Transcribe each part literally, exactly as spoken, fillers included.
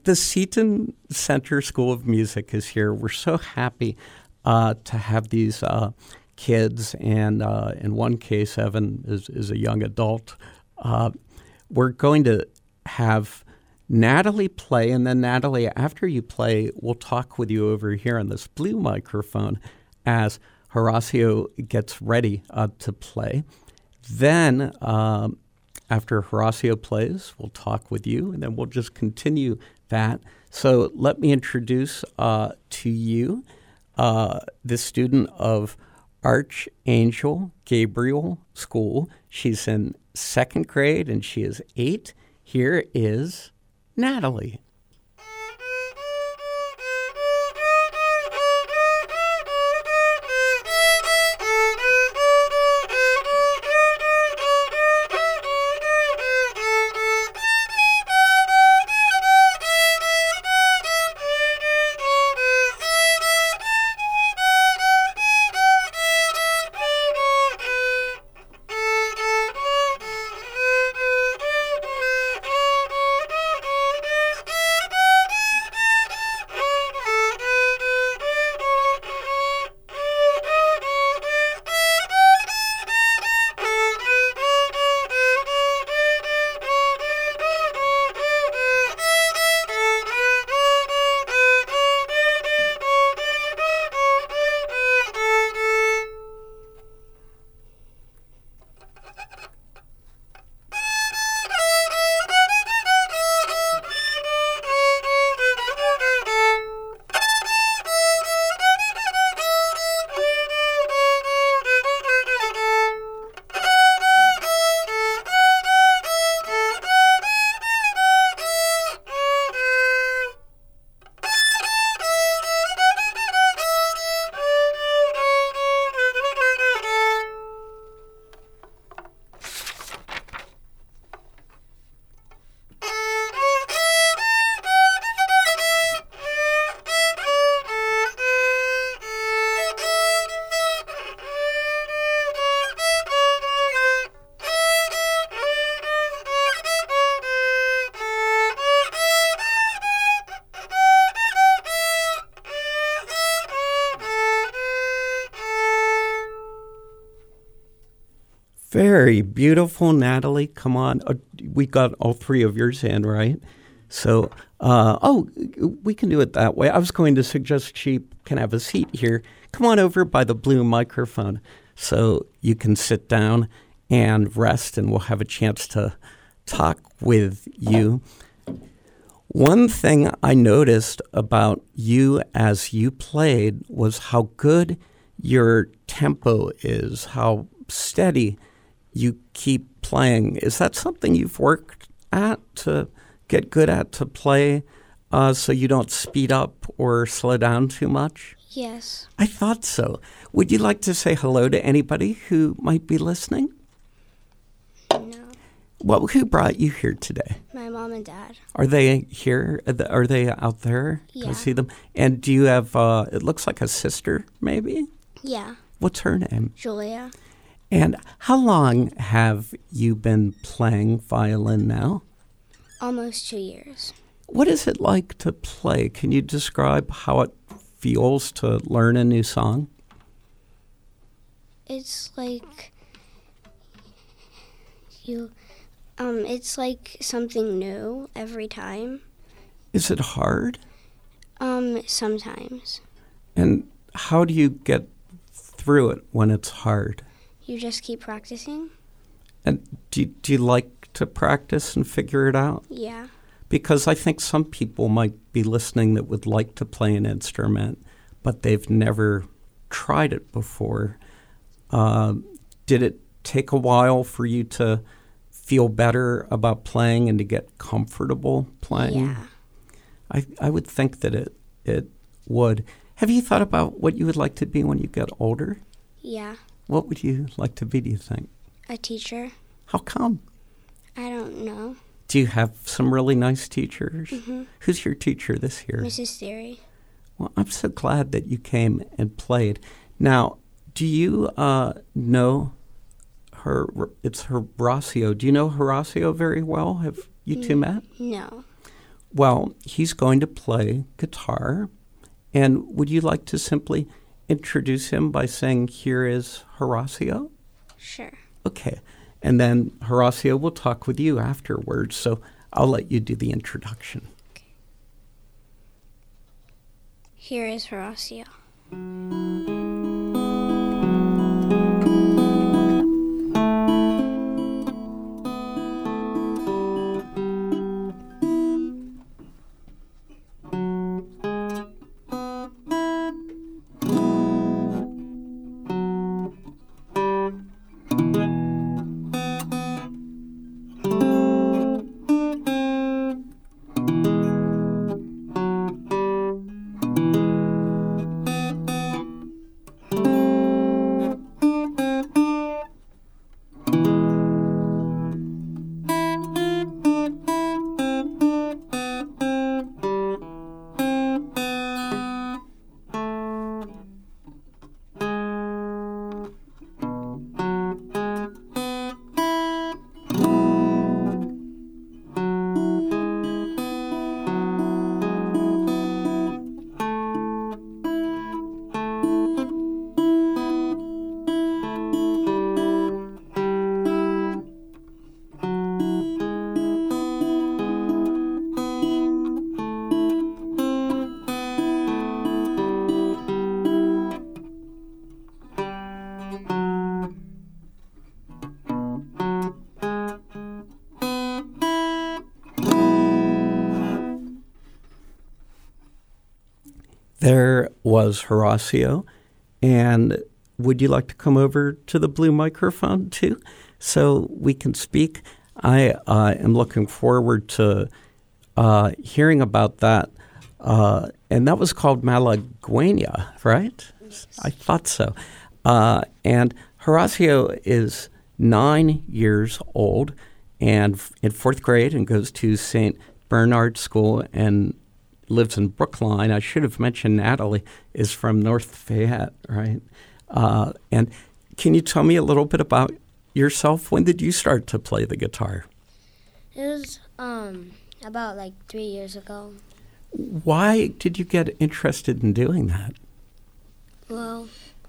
the Seton Center School of Music is here. We're so happy uh, to have these uh, kids, and uh, in one case, Evan is, is a young adult. Uh, we're going to have Natalie play, and then Natalie, after you play, we'll talk with you over here on this blue microphone as Horacio gets ready uh, to play. Then, um, after Horacio plays, we'll talk with you, and then we'll just continue that. So let me introduce uh, to you uh, the student of Archangel Gabriel School. She's in second grade, and she is eight. Here is Natalie. Very beautiful, Natalie. Come on. Uh, we got all three of yours in, right? So, uh, oh, we can do it that way. I was going to suggest she can have a seat here. Come on over by the blue microphone so you can sit down and rest, and we'll have a chance to talk with you. One thing I noticed about you as you played was how good your tempo is, how steady you keep playing. Is that something you've worked at to get good at, to play uh, so you don't speed up or slow down too much? Yes. I thought so. Would you like to say hello to anybody who might be listening? No. Well, who brought you here today? My mom and dad. Are they here? Are they out there? Yeah. Can I see them? And do you have, uh, it looks like a sister, maybe? Yeah. What's her name? Julia. And how long have you been playing violin now? Almost two years. What is it like to play? Can you describe how it feels to learn a new song? It's like you, um, it's like something new every time. Is it hard? Um, sometimes. And how do you get through it when it's hard? You just keep practicing. And do you, do you like to practice and figure it out? Yeah. Because I think some people might be listening that would like to play an instrument, but they've never tried it before. Uh, did it take a while for you to feel better about playing and to get comfortable playing? Yeah. I, I would think that it, it would. Have you thought about what you would like to be when you get older? Yeah. What would you like to be, do you think? A teacher. How come? I don't know. Do you have some really nice teachers? Mm-hmm. Who's your teacher this year? Missus Theory. Well, I'm so glad that you came and played. Now, do you uh, know her? It's Horacio. Do you know Horacio very well? Have you two met? No. Well, he's going to play guitar. And would you like to simply introduce him by saying, here is Horacio? Sure. Okay. And then Horacio will talk with you afterwards. So I'll let you do the introduction. Okay. Here is Horacio. There was Horacio. And would you like to come over to the blue microphone too so we can speak? I uh, am looking forward to uh, hearing about that. Uh, and that was called Malagueña, right? Yes. I thought so. Uh, and Horacio is nine years old and in fourth grade and goes to Saint Bernard School and lives in Brookline. I should have mentioned Natalie is from North Fayette, right? Uh, and can you tell me a little bit about yourself? When did you start to play the guitar? It was um, about like three years ago. Why did you get interested in doing that? Well,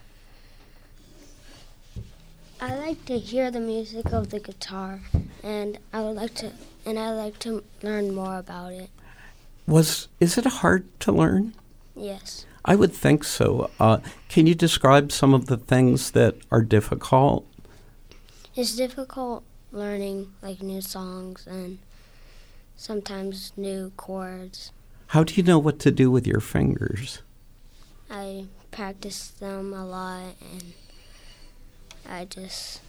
I like to hear the music of the guitar, and I would like to, and I like to learn more about it. Was is it hard to learn? Yes. I would think so. Uh, can you describe some of the things that are difficult? It's difficult learning like new songs and sometimes new chords. How do you know what to do with your fingers? I practice them a lot, and I just...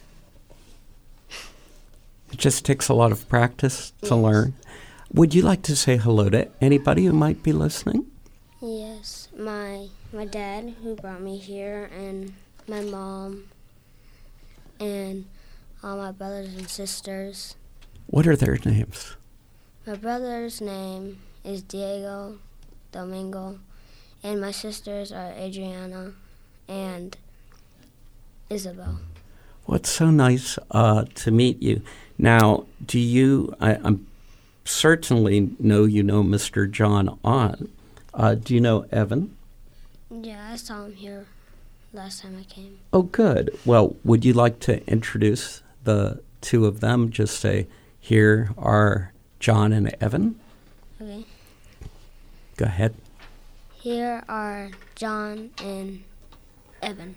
It just takes a lot of practice to yes. learn. Would you like to say hello to anybody who might be listening? Yes, my my dad who brought me here, and my mom, and all my brothers and sisters. What are their names? My brother's name is Diego Domingo, and my sisters are Adriana and Isabel. Well, it's so nice uh, to meet you. Now, do you, I, I'm certainly know you know Mister John Ott. Uh, do you know Evan? Yeah, I saw him here last time I came. Oh, good. Well, would you like to introduce the two of them? Just say, here are John and Evan. Okay. Go ahead. Here are John and Evan.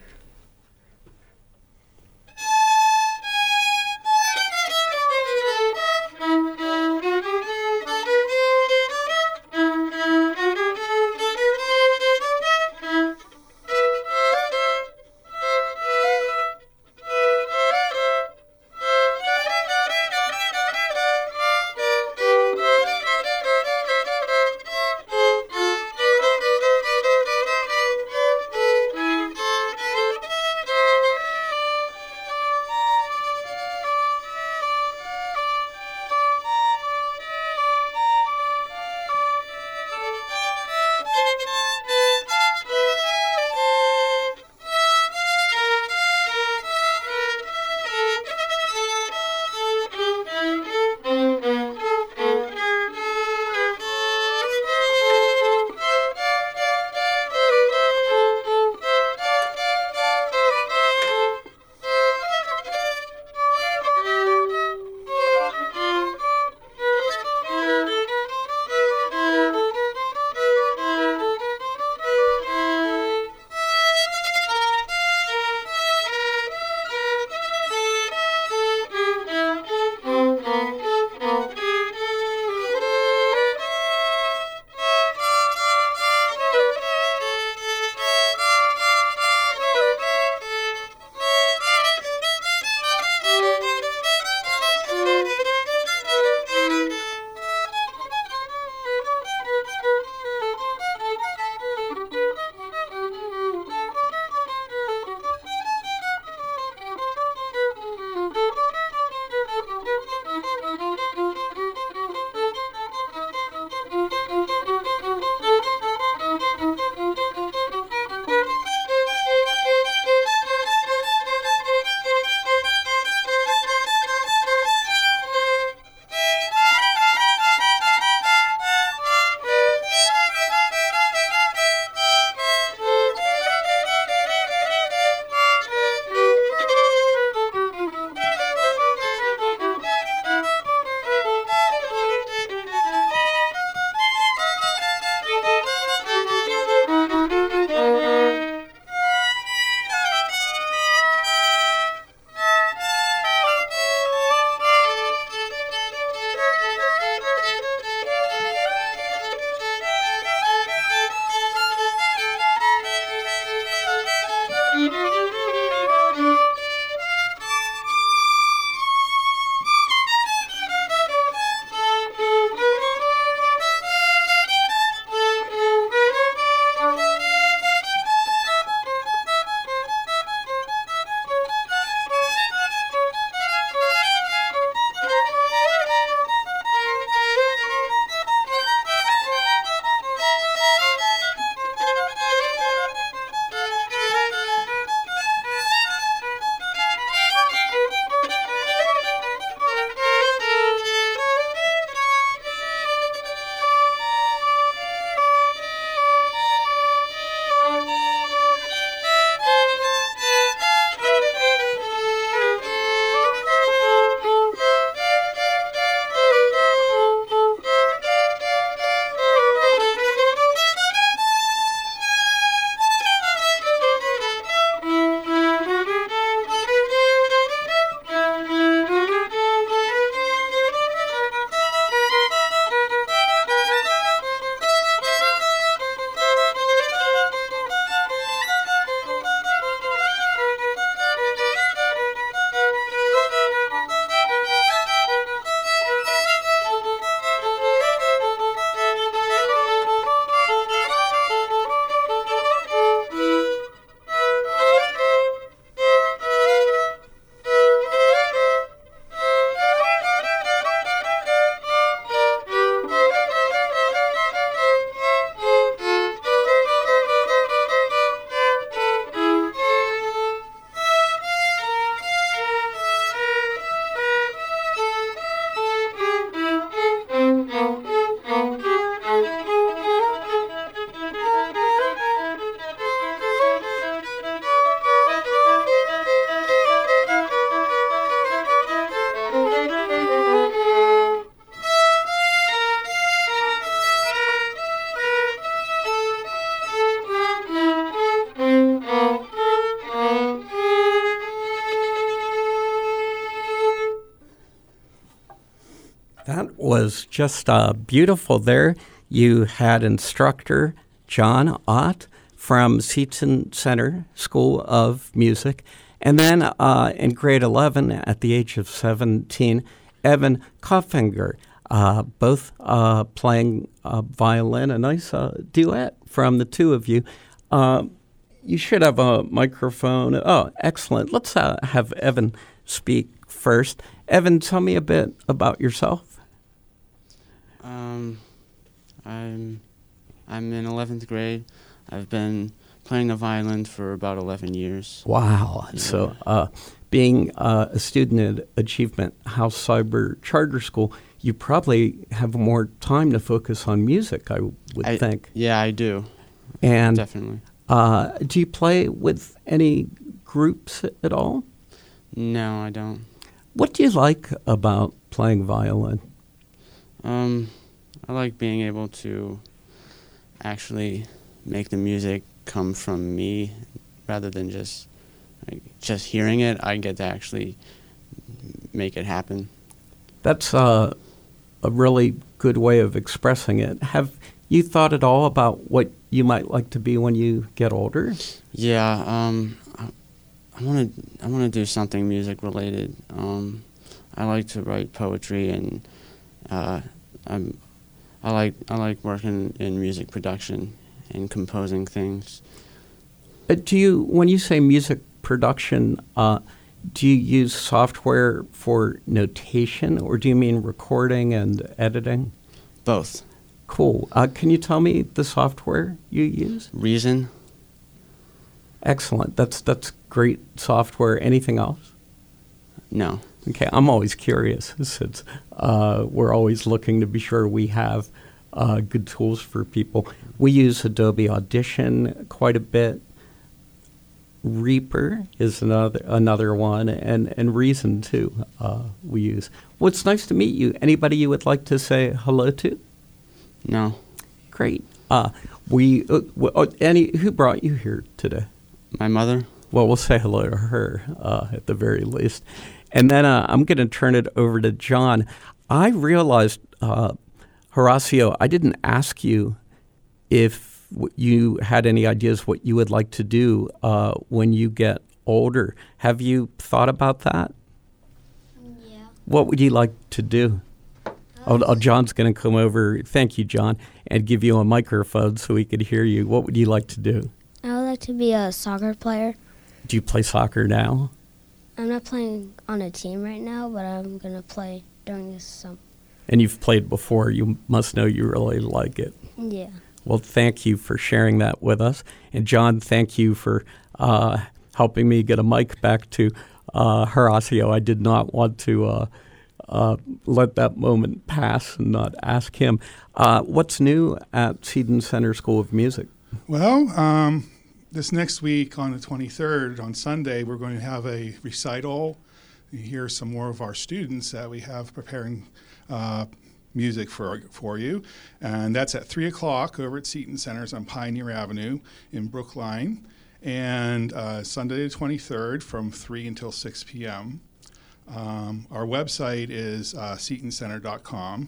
was just uh, beautiful there. You had instructor John Ott from Seton Center School of Music. And then uh, in grade eleven, at the age of seventeen, Evan Kopfinger, uh, both uh, playing uh, violin, a nice uh, duet from the two of you. Uh, you should have a microphone. Oh, excellent. Let's uh, have Evan speak first. Evan, tell me a bit about yourself. Um, I'm I'm in eleventh grade. I've been playing the violin for about eleven years. Wow. Yeah. So uh, being uh, a student at Achievement House Cyber Charter School, you probably have more time to focus on music, I would I, think. Yeah, I do. And Definitely. Uh, do you play with any groups at all? No, I don't. What do you like about playing violin? Um, I like being able to actually make the music come from me rather than just like, just hearing it. I get to actually make it happen. That's uh, a really good way of expressing it. Have you thought at all about what you might like to be when you get older? Yeah, um, I want to I want to do something music related. Um, I like to write poetry, and uh, I'm I like I like working in music production and composing things. Uh, do you, when you say music production, uh, do you use software for notation, or do you mean recording and editing? Both. Cool. Uh, can you tell me the software you use? Reason. Excellent. That's that's great software. Anything else? No. Okay, I'm always curious since uh, we're always looking to be sure we have uh, good tools for people. We use Adobe Audition quite a bit. Reaper is another another one, and, and Reason too. Uh, we use. Well, it's nice to meet you. Anybody you would like to say hello to? No. Great. Uh, we uh, w- uh, any who brought you here today? My mother. Well, we'll say hello to her uh, at the very least. And then uh, I'm going to turn it over to John. I realized, uh, Horacio, I didn't ask you if w- you had any ideas what you would like to do uh, when you get older. Have you thought about that? Yeah. What would you like to do? Oh, oh, John's going to come over. Thank you, John, and give you a microphone so we could hear you. What would you like to do? I would like to be a soccer player. Do you play soccer now? I'm not playing on a team right now, but I'm going to play during this summer. And you've played before. You must know you really like it. Yeah. Well, thank you for sharing that with us. And John, thank you for uh, helping me get a mic back to uh, Horacio. I did not want to uh, uh, let that moment pass and not ask him. Uh, what's new at Seton Center School of Music? Well, um, this next week on the twenty-third, on Sunday, we're going to have a recital. You hear some more of our students that we have preparing uh, music for for you. And that's at three o'clock over at Seton Centers on Pioneer Avenue in Brookline. And uh, Sunday the twenty-third from three until six p.m. Um, our website is uh, seton center dot com.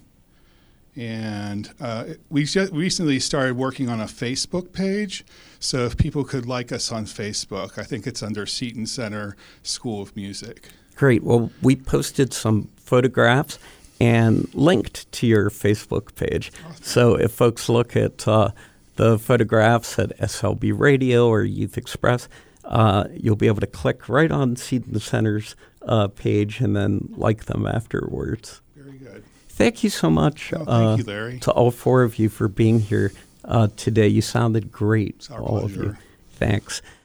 And uh, we just recently started working on a Facebook page. So if people could like us on Facebook, I think it's under Seton Center School of Music. Great. Well, we posted some photographs and linked to your Facebook page. Awesome. So if folks look at uh, the photographs at S L B Radio or Youth Express, uh, you'll be able to click right on Seton Center's uh, page and then like them afterwards. Very good. Thank you so much Oh, thank uh, you, Larry. to all four of you for being here uh, today. You sounded great, It's our all pleasure. of you. Thanks.